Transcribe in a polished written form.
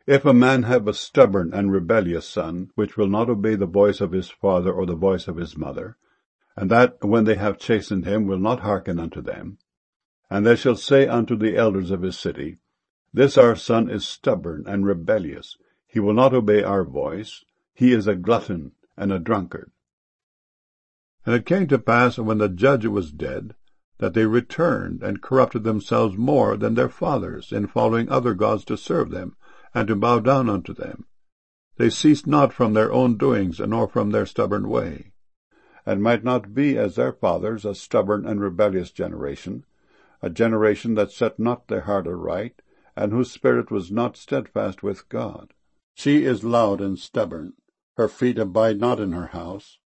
If a man have a stubborn and rebellious son, which will not obey the voice of his father or the voice of his mother, and that, when they have chastened him, will not hearken unto them, and they shall say unto the elders of his city, This our son is stubborn and rebellious, he will not obey our voice, he is a glutton and a drunkard. And it came to pass, when the judge was dead, that they returned and corrupted themselves more than their fathers, in following other gods to serve them, and to bow down unto them. They ceased not from their own doings, nor from their stubborn way, and might not be as their fathers, a stubborn and rebellious generation, a generation that set not their heart aright, and whose spirit was not steadfast with God. She is loud and stubborn, her feet abide not in her house,